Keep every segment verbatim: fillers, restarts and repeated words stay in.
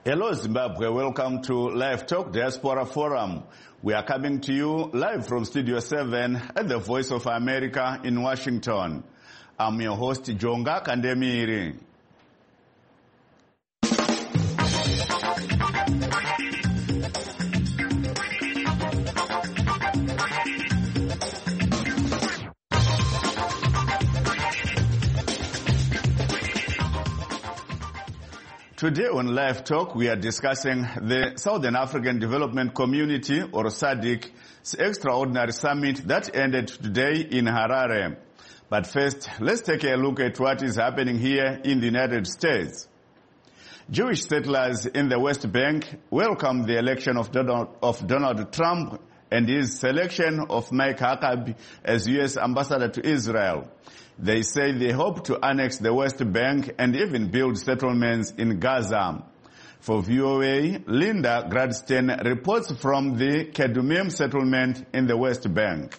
Hello Zimbabwe, welcome to Live Talk Diaspora Forum. We are coming to you live from Studio seven at the Voice of America in Washington. I'm your host, Jonga Kandemiri. Today on Live Talk, we are discussing the Southern African Development Community, or S A D C's extraordinary summit that ended today in Harare. But first, let's take a look at what is happening here in the United States. Jewish settlers in the West Bank welcomed the election of Donald, of Donald Trump and his selection of Mike Huckabee as U S ambassador to Israel. They say they hope to annex the West Bank and even build settlements in Gaza. For V O A, Linda Gradstein reports from the Kedumim settlement in the West Bank.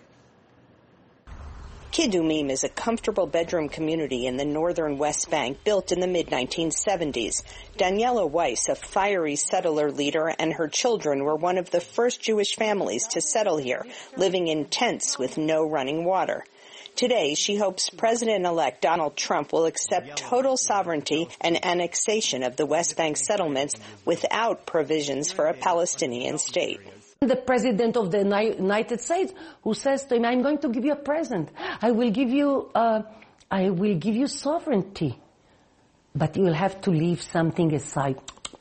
Kedumim is a comfortable bedroom community in the northern West Bank built in the mid nineteen seventies. Daniela Weiss, a fiery settler leader, and her children were one of the first Jewish families to settle here, living in tents with no running water. Today, she hopes President-elect Donald Trump will accept total sovereignty and annexation of the West Bank settlements without provisions for a Palestinian state. The President of the United States who says to him, I'm going to give you a present. I will give you, uh, I will give you sovereignty. But you will have to leave something aside.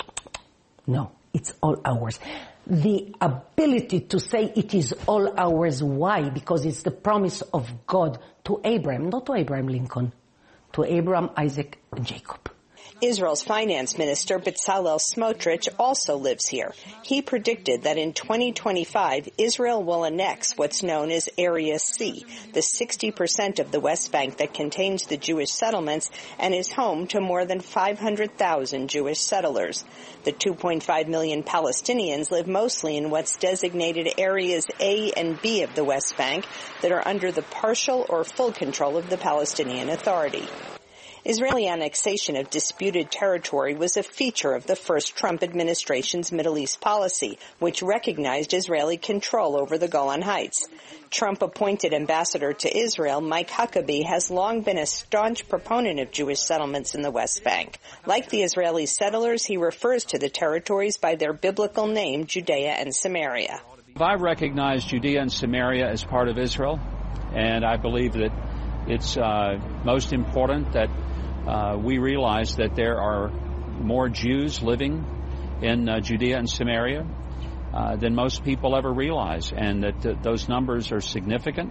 No, it's all ours. The ability to say it is all ours. Why? Because it's the promise of God to Abraham, not to Abraham Lincoln, to Abraham, Isaac, and Jacob. Israel's finance minister, Bezalel Smotrich, also lives here. He predicted that in twenty twenty-five, Israel will annex what's known as Area C, the sixty percent of the West Bank that contains the Jewish settlements and is home to more than five hundred thousand Jewish settlers. The two point five million Palestinians live mostly in what's designated Areas A and B of the West Bank that are under the partial or full control of the Palestinian Authority. Israeli annexation of disputed territory was a feature of the first Trump administration's Middle East policy, which recognized Israeli control over the Golan Heights. Trump-appointed ambassador to Israel, Mike Huckabee, has long been a staunch proponent of Jewish settlements in the West Bank. Like the Israeli settlers, he refers to the territories by their biblical name, Judea and Samaria. I recognize Judea and Samaria as part of Israel, and I believe that it's uh, most important that Uh, we realize that there are more Jews living in uh, Judea and Samaria uh, than most people ever realize, and that th- those numbers are significant.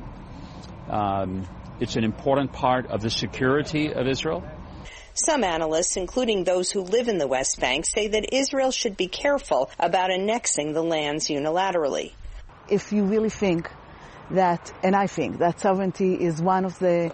Um, it's an important part of the security of Israel. Some analysts, including those who live in the West Bank, say that Israel should be careful about annexing the lands unilaterally. If you really think that, and I think that sovereignty is one of the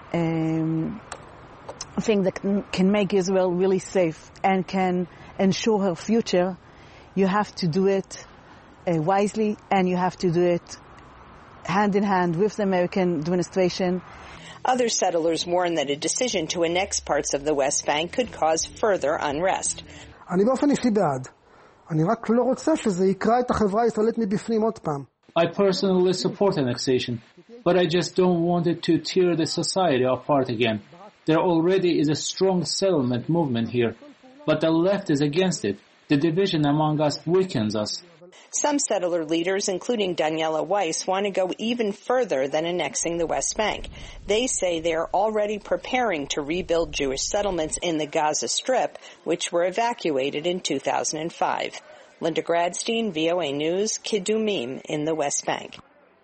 um, thing that can make Israel really safe and can ensure her future, you have to do it uh, wisely, and you have to do it hand in hand with the American administration. Other settlers warn that a decision to annex parts of the West Bank could cause further unrest. אני באופן אישי בעד. אני רק לא רוצה שזה יקרע את החברה הישראלית מבפנים עוד פעם. I personally support annexation, but I just don't want it to tear the society apart again. There already is a strong settlement movement here, but the left is against it. The division among us weakens us. Some settler leaders, including Daniela Weiss, want to go even further than annexing the West Bank. They say they are already preparing to rebuild Jewish settlements in the Gaza Strip, which were evacuated in two thousand five. Linda Gradstein, V O A News, Kedumim in the West Bank.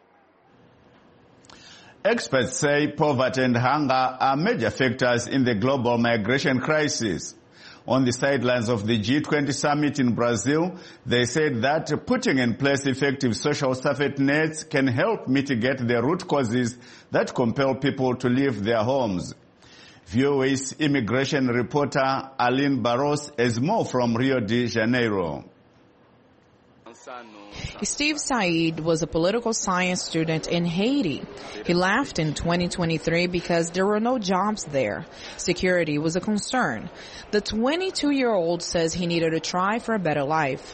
Experts say poverty and hunger are major factors in the global migration crisis. On the sidelines of the G twenty summit in Brazil, they said that putting in place effective social safety nets can help mitigate the root causes that compel people to leave their homes. V O A's immigration reporter Aline Barros has more from Rio de Janeiro. Steve Said was a political science student in Haiti. He left in twenty twenty-three because there were no jobs there. Security was a concern. The twenty-two-year-old says he needed to try for a better life.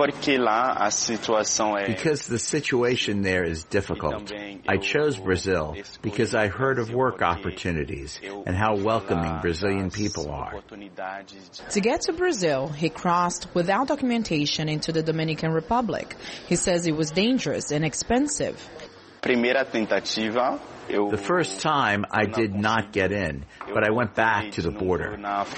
Because the situation there is difficult. I chose Brazil because I heard of work opportunities and how welcoming Brazilian people are. To get to Brazil, he crossed without documentation into the Dominican Republic. He says it was dangerous and expensive. The first time I did not get in, but I went back to the border.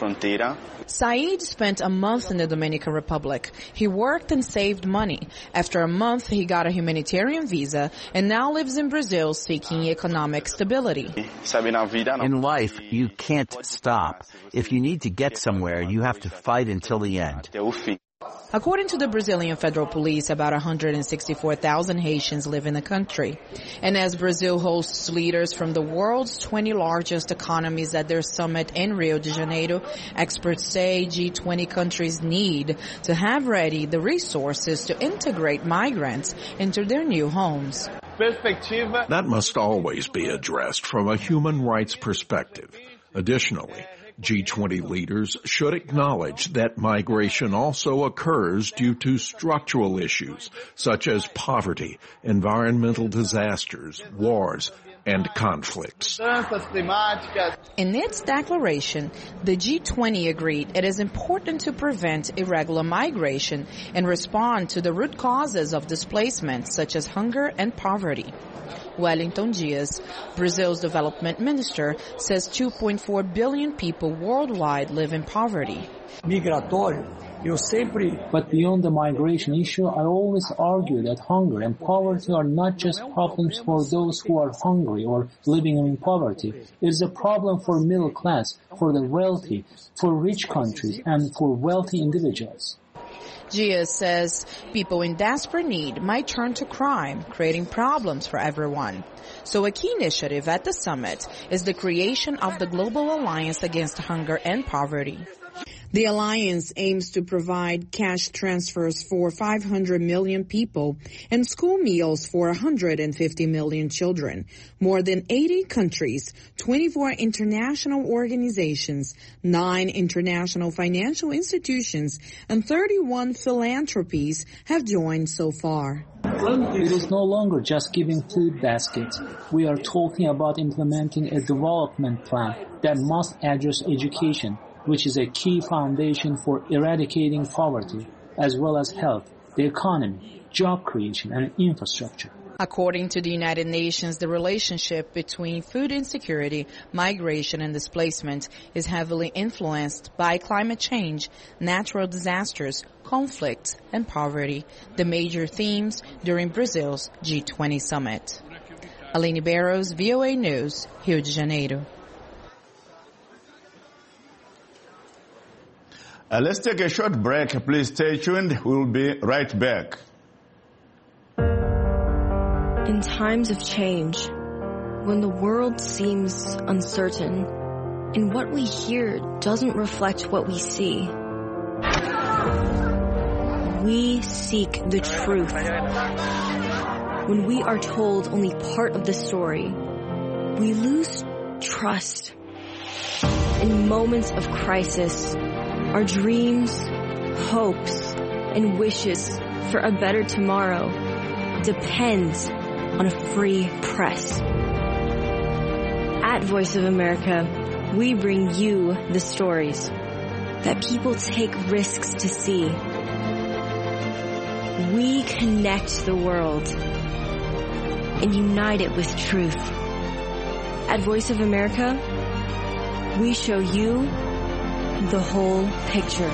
Said spent a month in the Dominican Republic. He worked and saved money. After a month, he got a humanitarian visa and now lives in Brazil seeking economic stability. In life, you can't stop. If you need to get somewhere, you have to fight until the end. According to the Brazilian Federal Police, about one hundred sixty-four thousand Haitians live in the country. And as Brazil hosts leaders from the world's twenty largest economies at their summit in Rio de Janeiro, experts say G twenty countries need to have ready the resources to integrate migrants into their new homes. That must always be addressed from a human rights perspective. Additionally, G twenty leaders should acknowledge that migration also occurs due to structural issues such as poverty, environmental disasters, wars, and conflicts. In its declaration, the G twenty agreed it is important to prevent irregular migration and respond to the root causes of displacement such as hunger and poverty. Wellington Dias, Brazil's development minister, says two point four billion people worldwide live in poverty. But beyond the migration issue, I always argue that hunger and poverty are not just problems for those who are hungry or living in poverty. It is a problem for middle class, for the wealthy, for rich countries, and for wealthy individuals. Dias says people in desperate need might turn to crime, creating problems for everyone. So a key initiative at the summit is the creation of the Global Alliance Against Hunger and Poverty. The alliance aims to provide cash transfers for five hundred million people and school meals for one hundred fifty million children. More than eighty countries, twenty-four international organizations, nine international financial institutions, and thirty-one philanthropies have joined so far. It is no longer just giving food baskets. We are talking about implementing a development plan that must address education, which is a key foundation for eradicating poverty, as well as health, the economy, job creation, and infrastructure. According to the United Nations, the relationship between food insecurity, migration, and displacement is heavily influenced by climate change, natural disasters, conflict, and poverty, the major themes during Brazil's G twenty summit. Aline Barros, V O A News, Rio de Janeiro. Uh, let's take a short break. Please stay tuned. We'll be right back. In times of change, when the world seems uncertain and what we hear doesn't reflect what we see, we seek the truth. When we are told only part of the story, we lose trust. In moments of crisis, our dreams, hopes, and wishes for a better tomorrow depends on a free press. At Voice of America, we bring you the stories that people take risks to see. We connect the world and unite it with truth. At Voice of America, we show you the whole picture.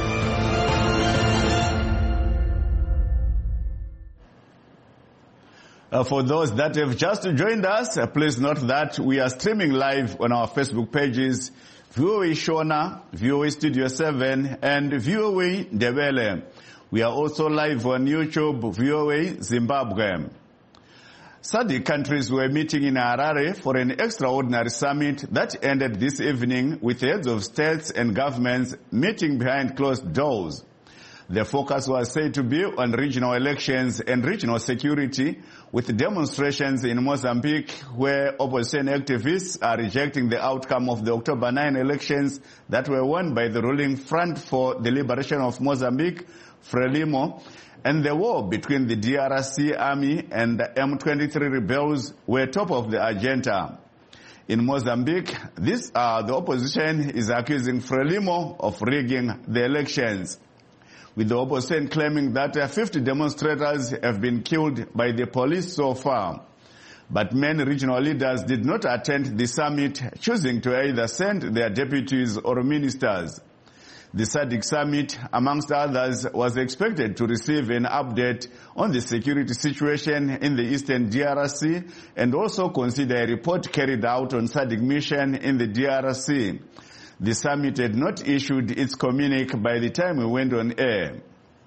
Uh, for those that have just joined us, uh, please note that we are streaming live on our Facebook pages, V O A Shona, V O A Studio seven, and V O A Ndebele. We are also live on YouTube, V O A Zimbabwe. S A D C countries were meeting in Harare for an extraordinary summit that ended this evening with heads of states and governments meeting behind closed doors. The focus was said to be on regional elections and regional security, with demonstrations in Mozambique where opposition activists are rejecting the outcome of the October ninth elections that were won by the ruling Front for the Liberation of Mozambique, Frelimo, and the war between the D R C army and the M twenty-three rebels were top of the agenda. In Mozambique, this, uh, the opposition is accusing Frelimo of rigging the elections, with the opposition claiming that uh, fifty demonstrators have been killed by the police so far. But many regional leaders did not attend the summit, choosing to either send their deputies or ministers. The S A D C summit, amongst others, was expected to receive an update on the security situation in the eastern D R C and also consider a report carried out on S A D C mission in the D R C. The summit had not issued its communique by the time we went on air.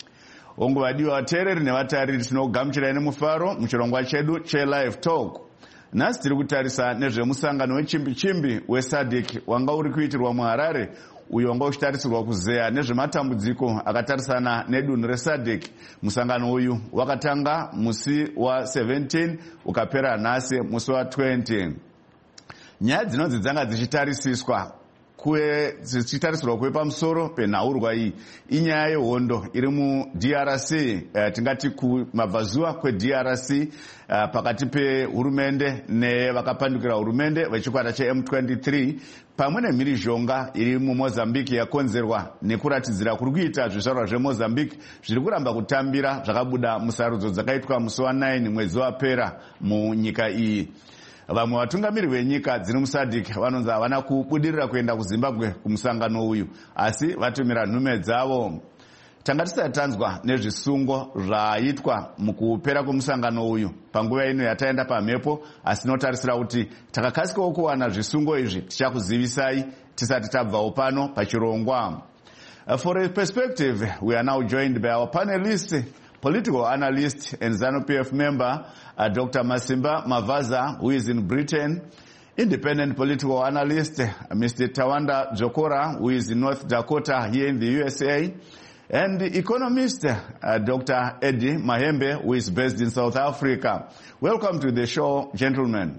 Ongwadiwa wateereri nevatariri tinogamuchirai nemufaro muchirongwa chedu che-Live Talk. Nhasi tiri kutarisa nezvemusangano wechimbi-chimbi we-S A D C wanga uri kuitirwa muHarare, uyo wanga uchitarisirwa kuzeya nezvematambudziko akatarisana nedunhu re-S A D C. Musangano uyu wakatanga musi wa seventeen ukapera nhasi musi wa twenty. Nyaya dzinonzi dzanga dzichitarisiswa kuwe dzichitarisirwa kuwe pamusoro penhaurwa iyi inyaya yehondo iri mu-D R C, uh, tingati kumabvazuva kwe-D R C, uh, pakati pehurumende nevakapandukira hurumende vechikwata che-M twenty-three pamwe nemhirizhonga iri muMozambique yakonzerwa nekuratidzira kuri kuita zvizvarwa zveMozambique zviri kuramba kutambira zvakabuda musarudzo dzakaitwa musi wa nine mwedzi wapera munyika iyi. Vamwe vatungamiri venyika dziri mu-S A D C vanonzi havana kubudirira kuenda kuZimbabwe kumusangano uyu, asi vatumira nhume dzavo. Tanga tisati tanzwa nezvisungo zvaitwa mukupera kwemusangano uyu panguva ino yataenda pamhepo, asi tinotarisira kuti takakasikawo kuwana zvisungo izvi tichakuzivisai tisati tabvawo pano pachirongwa. Uh, for a perspective, we are now joined by our panelists, political analyst and ZANU-P F member, uh, Doctor Masimba Mavaza, who is in Britain, independent political analyst, uh, Mister Tawanda Jokora, who is in North Dakota here in the U S A, and the economist, uh, Doctor Eddie Mahembe, who is based in South Africa. Welcome to the show, gentlemen.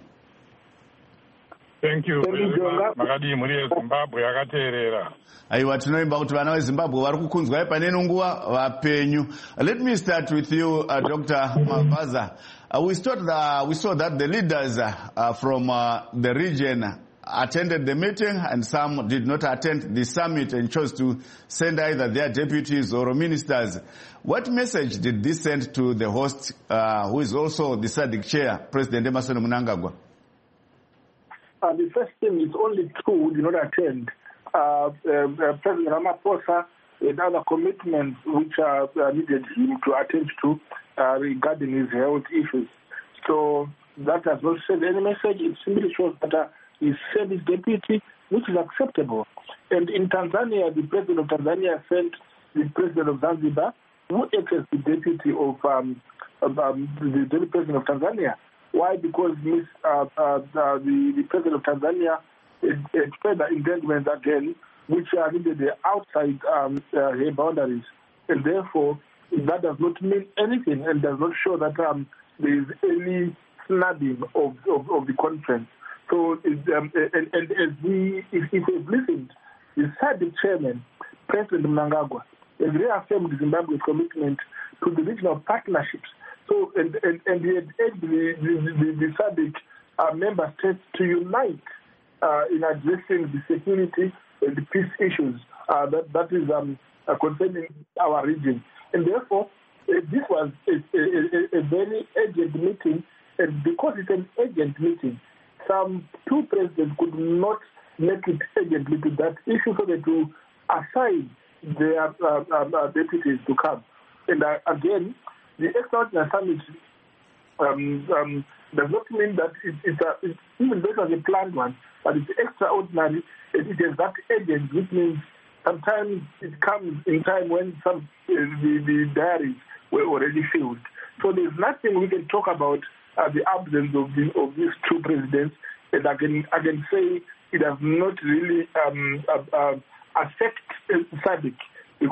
Thank you. Makadi muri Zimbabwe akateerera. Aiwa tinoimba kuti vana veZimbabwe vari kukunzwa paneno nguva vapenyu. Let me start with you, uh, Doctor Mavaza. Uh, we, the, we saw that the leaders uh, from uh, the region attended the meeting and some did not attend the summit and chose to send either their deputies or ministers. What message did this send to the host, uh, who is also the S A D C chair, President Emmerson Mnangagwa? Uh, the first thing is only two who did not attend. Uh, uh, President Ramaphosa and other commitments which are uh, needed him to attend to uh, regarding his health issues. So that has not sent any message. It simply shows that uh, he sent his deputy, which is acceptable. And in Tanzania, the president of Tanzania sent the president of Zanzibar, who acts as the deputy of um, um, the deputy president of Tanzania. Why? Because Miss, uh, uh, the, the president of Tanzania had further engagements again, which are needed outside um, uh, her boundaries. And therefore, that does not mean anything and does not show that um, there is any snubbing of, of, of the conference. So, um, and, and as we, if, if we've listened, the S A D C chairman, President Mnangagwa, has reaffirmed Zimbabwe's commitment to the regional partnerships. So, and, and, and he had urged the, the, the, the S A D C uh, member states to unite uh, in addressing the security and the peace issues uh, that, that is um, uh, concerning our region. And therefore, uh, this was a, a, a very urgent meeting, and because it's an urgent meeting, some two presidents could not make it urgently to that issue so that to assign their uh, uh, deputies to come. And uh, again, the extraordinary summit um, um, does not mean that it, it's, a, it's even though it was a planned one, but it's extraordinary. It, it is that urgent, which means sometimes it comes in time when some uh, the, the diaries were already filled. So there's nothing we can talk about uh, the absence of, the, of these two presidents, and I can I can say it does not really um, uh, uh, affect uh, S A D C, because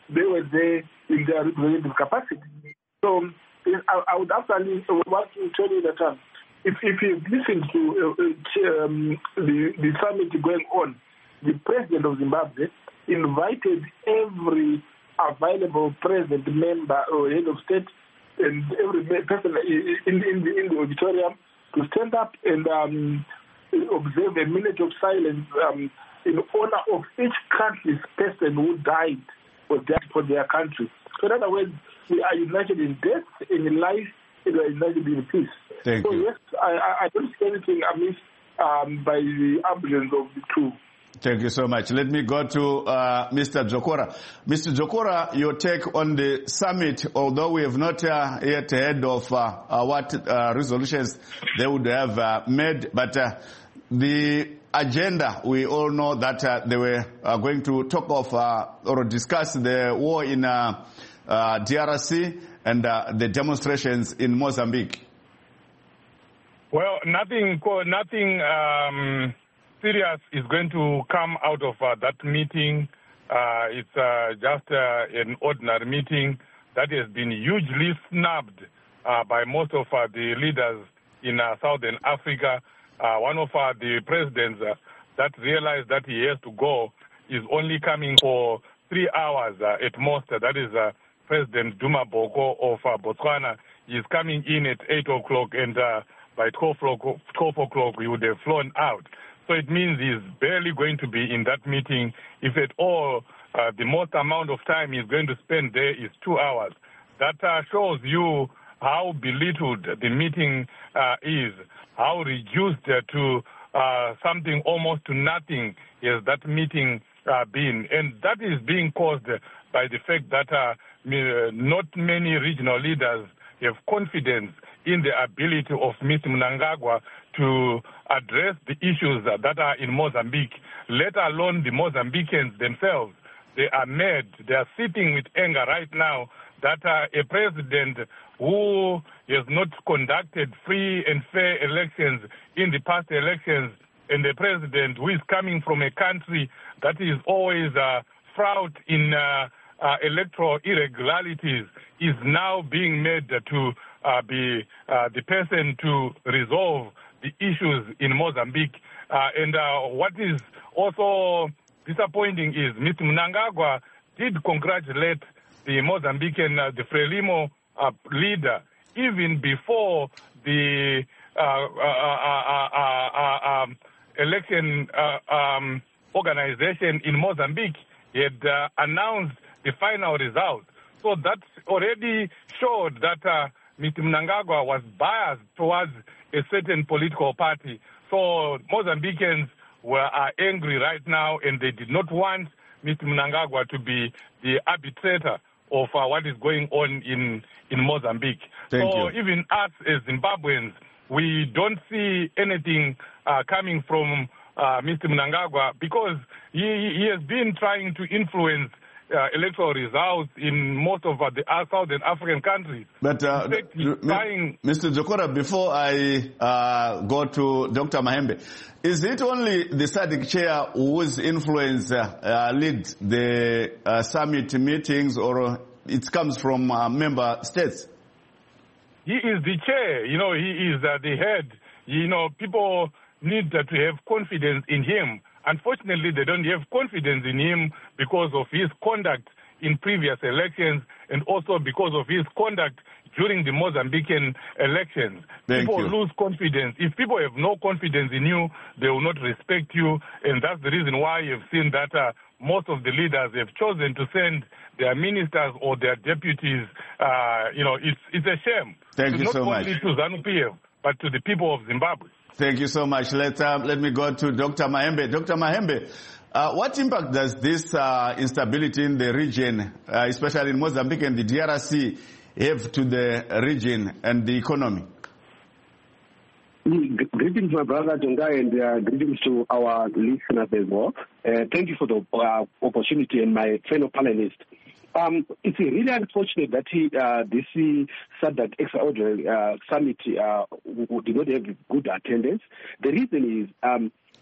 they were there in their representative capacity. So I, I would actually want to tell you that um, if, if you listen to uh, um, the, the summit going on, the president of Zimbabwe invited every available president, member, or head of state, and every person in, in, the, in the auditorium to stand up and um, observe a minute of silence um, in honor of each country's person who died for that for their country. So in other words, we are united in death, in life, and we are united in peace. Thank so you. yes, I, I don't see anything amiss um, by the absence of the two. Thank you so much. Let me go to uh, Mister Jokora. Mister Jokora, your take on the summit, although we have not uh, yet heard of uh, uh, what uh, resolutions they would have uh, made, but uh, the agenda, we all know that uh, they were uh, going to talk of uh, or discuss the war in uh, uh, D R C and uh, the demonstrations in Mozambique. Well, nothing, nothing um, serious is going to come out of uh, that meeting. Uh, it's uh, just uh, an ordinary meeting that has been hugely snubbed uh, by most of uh, the leaders in uh, Southern Africa. Uh, one of uh, the presidents uh, that realized that he has to go is only coming for three hours uh, at most. Uh, that is uh, President Duma Boko of uh, Botswana. He is coming in at eight o'clock, and uh, by twelve o'clock he would have flown out. So it means he's barely going to be in that meeting. If at all, uh, the most amount of time he's going to spend there is two hours. That uh, shows you how belittled the meeting uh, is, how reduced uh, to uh, something almost to nothing is that meeting uh, been. And that is being caused by the fact that uh, not many regional leaders have confidence in the ability of Mister Mnangagwa to address the issues that are in Mozambique, let alone the Mozambicans themselves. They are mad. They are sitting with anger right now that uh, a president who has not conducted free and fair elections in the past elections, and a president who is coming from a country that is always uh, fraught in uh, uh, electoral irregularities, is now being made to uh, be uh, the person to resolve the issues in Mozambique. Uh, and uh, what is also disappointing is Mister Mnangagwa did congratulate the Mozambican, uh, the Frelimo uh, leader, even before the uh, uh, uh, uh, uh, um, election uh, um, organization in Mozambique had uh, announced the final result. So that already showed that uh, Mister Mnangagwa was biased towards a certain political party. So Mozambicans were are angry right now, and they did not want Mister Mnangagwa to be the arbitrator of uh, what is going on in, in Mozambique. Thank so you. even us as Zimbabweans, we don't see anything uh, coming from uh, Mister Mnangagwa because he, he has been trying to influence Uh, electoral results in most of uh, the uh, Southern African countries. But uh, fact, trying... Mister Jokora, before I uh, go to Doctor Mahembe, is it only the S A D C chair whose influence uh, uh, lead the uh, summit meetings, or it comes from uh, member states? He is the chair. You know, he is uh, the head. You know, people need uh, to have confidence in him. Unfortunately, they don't have confidence in him because of his conduct in previous elections and also because of his conduct during the Mozambican elections. Thank people you. lose confidence. If people have no confidence in you, they will not respect you, and that's the reason why you've seen that uh, most of the leaders have chosen to send their ministers or their deputies. Uh, you know, it's, it's a shame. Thank you not so much. only to ZANU-P F, but to the people of Zimbabwe. Thank you so much. Let, uh, let me go to Doctor Mahembe. Doctor Mahembe, uh, what impact does this uh, instability in the region, uh, especially in Mozambique and the D R C, have to the region and the economy? Greetings, my brother Jongai, and uh, greetings to our listeners as well. Uh, thank you for the uh, opportunity, and my fellow panelists. Um, it's really unfortunate that he, uh, this S A D C extraordinary uh, summit uh, did not have good attendance. The reason is um,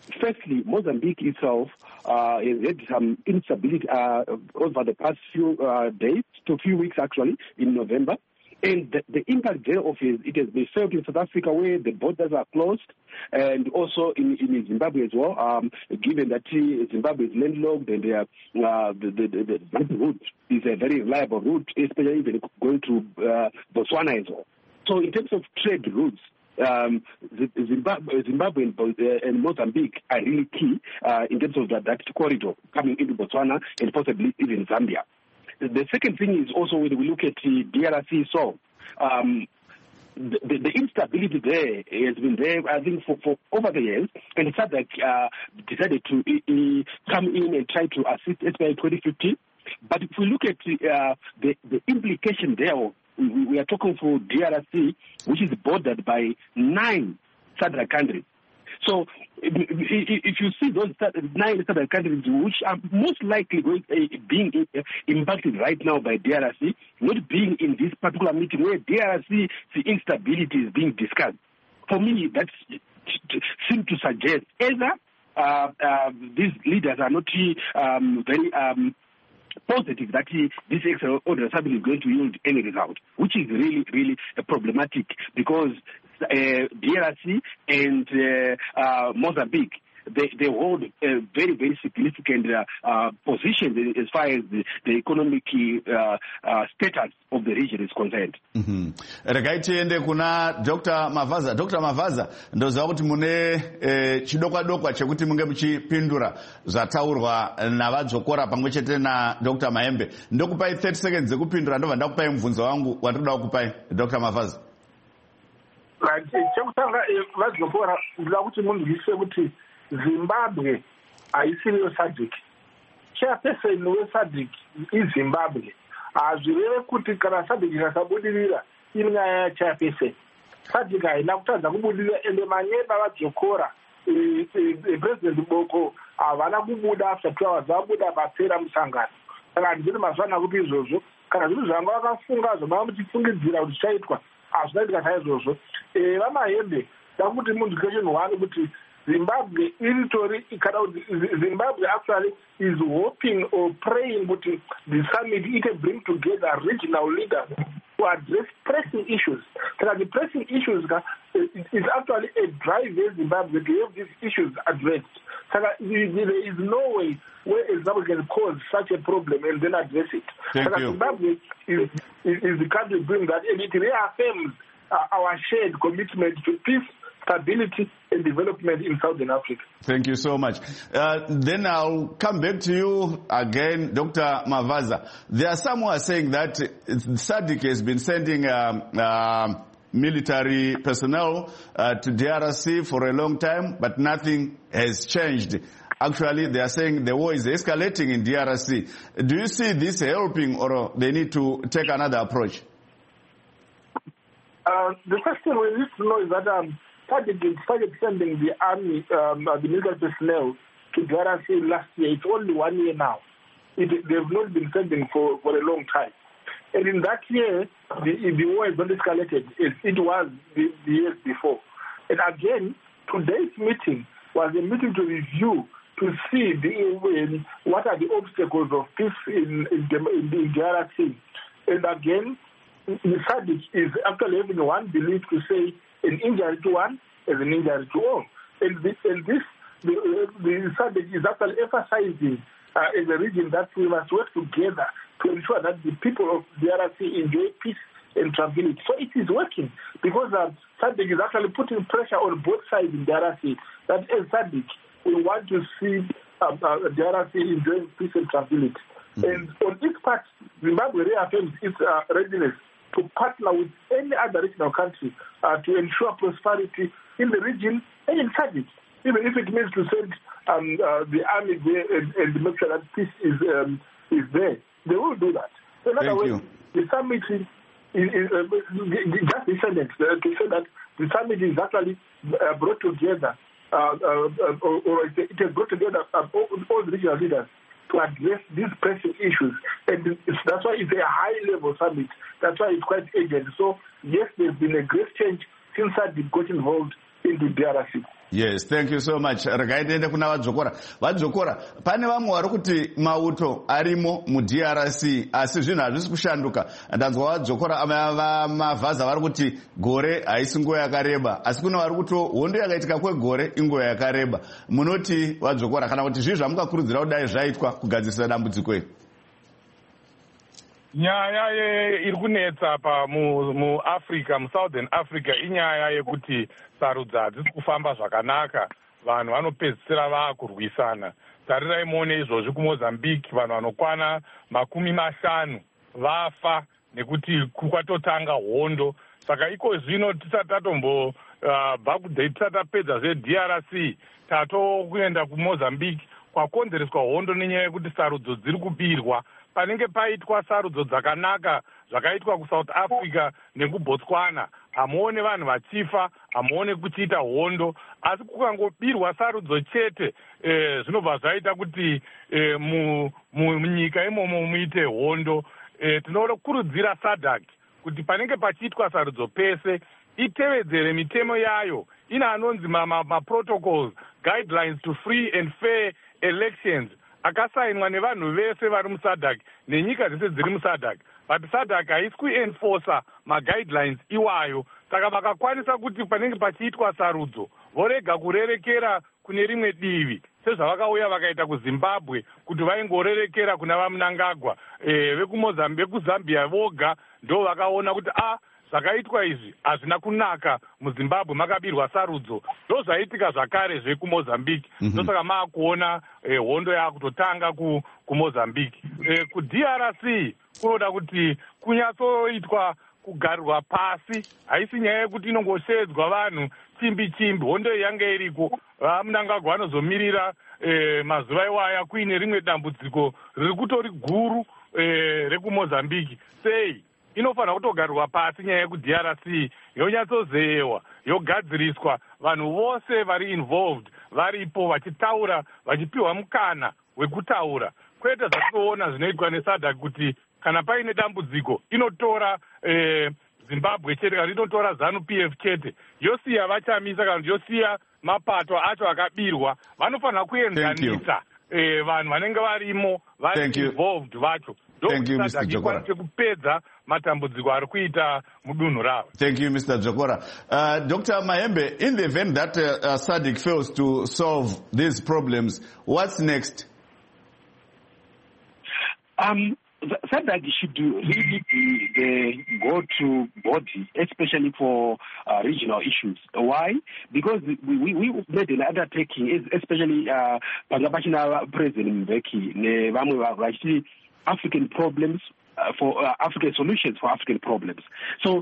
firstly, Mozambique itself uh, has had some instability uh, over the past few uh, days, to a few weeks actually, in November. And the, the impact thereof is it has been felt in South Africa where the borders are closed, and also in, in Zimbabwe as well, um, given that Zimbabwe is landlocked and uh, the, the, the, the route is a very reliable route, especially even going to uh, Botswana as well. So in terms of trade routes, Um, Zimbabwe, Zimbabwe and, uh, and Mozambique are really key uh, in terms of that, that corridor coming into Botswana and possibly even Zambia. The second thing is also when we look at the D R C, so um, the, the, the instability there has been there, I think, for, for over the years, and it's like uh, decided to uh, come in and try to assist S P I twenty fifty. But if we look at uh, the, the implication there, we, we are talking for D R C, which is bordered by nine SADC countries. So if, if you see those nine SADC countries, which are most likely going, uh, being impacted right now by D R C, not being in this particular meeting where D R C the instability is being discussed, for me that seems to suggest either uh, uh, these leaders are not um, very um, positive that he, this extraordinary assembly is going to yield any result, which is really, really uh, problematic because uh, D R C and uh, uh, Mozambique, they, they hold a very, very significant uh, uh, position as far as the, the economic uh, uh, status of the region is concerned. Mm-hmm. Regai tiende kuna Doctor Mavaza. Doctor Mavaza, ndoza kuti mune eh, chidokwa dokwa chekuti munge mchipindura zataurwa na vadzokora pamwechete na Doctor Maembe. Ndokupai thirty seconds zekupindura ndova ndakupai mvunzo wangu wandoda kupai Doctor Mavaza. Right, chekutanga vadzokora ndira kuti munhu zvise kuti Zimbabwe haisiriyo SADC. Chairperson weSADC iZimbabwe. Hazvireve kuti kana SADC ikasabudirira inyaya yachairperson. SADC haina kutadza kubudirira ende manyeba vadzokora President Boko havana kubuda after two hours vabuda vapera musangano. Saka handizviri mazvana kuti izvozvo kana zvinhu zvanga vakafunga zvamava muchifungidzira kuti zvichaitwa hazvinaitika saizvozvo. VaMahembe ndakuti munhu question one kuti Zimbabwe territory, Zimbabwe actually is hoping or praying that the summit it can bring together regional leaders to address pressing issues. So the pressing issues is actually a drive in Zimbabwe to have these issues addressed. So there is no way where Zimbabwe can cause such a problem and then address it. Thank so you. Zimbabwe is, is, is the country doing that, and it reaffirms uh, our shared commitment to peace, stability and development in Southern Africa. Thank you so much. Uh, then I'll come back to you again, Doctor Mavaza. There are some who are saying that SADC has been sending um, uh, military personnel uh, to D R C for a long time, but nothing has changed. Actually, they are saying the war is escalating in D R C. Do you see this helping, or they need to take another approach? Uh, the question we need to know is that um, SADC started sending the army, um, the military personnel to D R C last year. It's only one year now. It, they've not been sending for, for a long time. And in that year, the, the war has not escalated as it was the, the years before. And again, today's meeting was a meeting to review, to see the, what are the obstacles of peace in, in, the, in the D R C. And again, the SADC is actually having one belief to say an injury to one is an injury to all. And this, and this the, the SADC is actually emphasizing uh, as a region that we must work together to ensure that the people of D R C enjoy peace and tranquility. So it is working because uh, SADC is actually putting pressure on both sides in D R C that as SADC we want to see uh, uh, D R C enjoying peace and tranquility. Mm-hmm. And on its part, Zimbabwe reaffirms its uh, readiness to partner with any other regional country uh, to ensure prosperity in the region and in SADC, even if it means to send um, uh, the army there and, and make sure that peace is um, is there. They will do that. So in other words, the summit is, is, is uh, just descendants uh, to say that the summit is actually uh, brought together, uh, uh, or, or it has brought together uh, all, all the regional leaders to address these pressing issues. And it's, that's why it's a high-level summit. That's why it's quite urgent. So, yes, there's been a great change since SADC got involved into D R C. Yes, thank you so much. Regai tiende kuna vadzokora. Vadzokora, pane vamwe vari kuti mauto arimo mu-D R C asi zvinhu hazvisi kushanduka. Ndanzwa vadzokora Mavaza vari kuti gore haisi nguva yakareba, asi kuna vari kuti hondo yakaitika kwegore inguva yakareba. Munoti vadzokora kana kuti zvinhu zvamukakurudzira kudai zvaitwa kugadzirisa dambudziko iri? Nyaya iri kunetsa pa mu Africa, mu Southern Africa, inyaya yekuti sarudzo hadzisi kufamba zvakanaka, vanhu vanopedzisira vakurwisana. Tarirai muone izvozvi kuMozambique, vanhu vanokwana makumi mashanu vafa nekuti kwatotanga hondo. Saka iko zvino tisati tatombo bva tisati tapedza zve-D R C tatokuenda kuMozambique kwakonzereswa hondo nenyaya yekuti sarudzo dziri kubirwa. Panenge paitwa sarudzo dzakanaka zvakaitwa kuSouth Africa nekuBotswana, hamuone vanhu vachifa, hamuone kuchiita hondo, asi kukangobirwa sarudzo chete eh, zvinobva zvaita kuti eh, munyika imomo muite hondo. Eh, tinokurudzira SADC kuti panenge pachiitwa sarudzo pese itevedzere mitemo yayo, ina anonzi ma-protocols, guidelines to free and fair elections, akasainwa nevanhu vese vari muSADC nenyika dzese dziri muSADC, but SADC haisi kuenforcer ma-guidelines iwayo. Saka vakakwanisa kuti panenge pachiitwa sarudzo vorega kurerekera kune rimwe divi sezvavakauya vakaita kuZimbabwe kuti vaingorerekera kuna vaMnangagwa. E, vekumozambique vekuzambia voga ndo vakaona kuti a zvakaitwa izvi hazvina kunaka, muZimbabwe makabirwa sarudzo, ndo zvaitika zvakare zvekuMozambique. Ndo mm-hmm. saka maakuona eh, hondo yakutotanga ku kuMozambique. Eh, ku-D R C kunoda kuti kunyatsoitwa kugarirwa pasi, haisi nyaya yekuti inongoshedzwa vanhu chimbi chimbi. Hondo yange iriko, vaMnangagwa anozomirira eh, mazuva iwaya kuine rimwe dambudziko riri kutori guru eh, rekuMozambique. Sei inofanira kutogarirwa pasi nyaya yeku-D R C yonyatsozeewa, yogadziriswa, vanhu vose vari involved varipo vachitaura, vachipiwa mukana wekutaura, kwete zvatinoona zvinoitwa neSADC kuti kana paine dambudziko inotora eh, Zimbabwe chete, kana inotora ZANU P F chete, yosiya vachamisa, kana yosiya mapato acho akabirwa. Vanofanira kuenzanisa eh, vanhu vanenge varimo vari involved vacho. Thank you, Mister Jokora. Thank you, Mister Jokora. Uh, Doctor Mahembe, in the event that uh, uh, SADC fails to solve these problems, what's next? Um, SADC should really be the go-to body, especially for uh, regional issues. Why? Because we, we, we made an undertaking, especially Pangabashina President Mbeki, actually African problems uh, for uh, African solutions for African problems. So,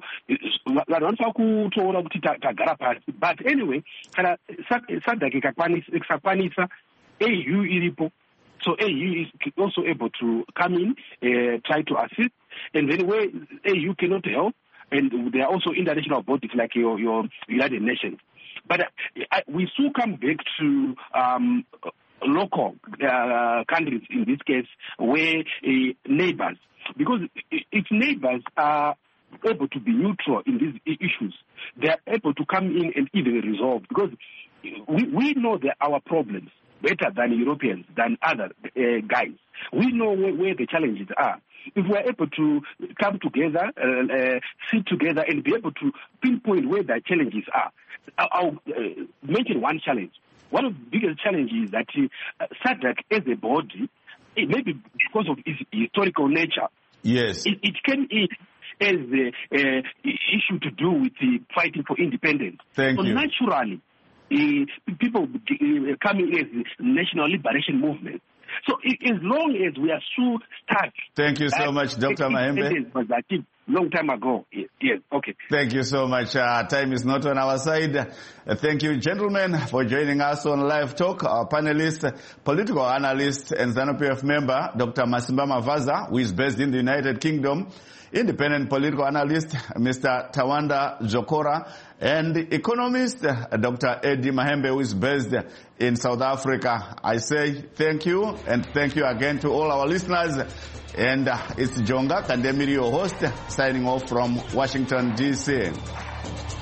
but anyway, SADC ikakwanisa A U ilipo. So A U is also able to come in, uh, try to assist, and then where A U cannot help, and there are also international bodies like your, your United Nations. But uh, we still come back to um, local uh, countries, in this case, where uh, neighbors, because if neighbors are able to be neutral in these issues, they are able to come in and even resolve, because we, we know that our problems better than Europeans, than other uh, guys. We know where, where the challenges are. If we are able to come together, uh, uh, sit together, and be able to pinpoint where the challenges are, I'll uh, mention one challenge. One of the biggest challenges is that uh, SADC as a body, it may be because of its historical nature. Yes. It, it can it, as a uh, issue to do with the fighting for independence. Thank so you. naturally, uh, people uh, coming as national liberation movement. So as long as we are so stuck. Thank you so much, Doctor Mahembe. Was achieved long time ago. Yes, okay. Thank you so much. Uh, time is not on our side. Uh, thank you, gentlemen, for joining us on Live Talk. Our panelist, political analyst, and ZANU P F member, Doctor Masimba Mavaza, who is based in the United Kingdom. Independent political analyst, Mister Tawanda Jokora, and economist, Doctor Eddie Mahembe, who is based in South Africa. I say thank you, and thank you again to all our listeners. And uh, it's Jonga Kandemiri, your host, signing off from Washington, D C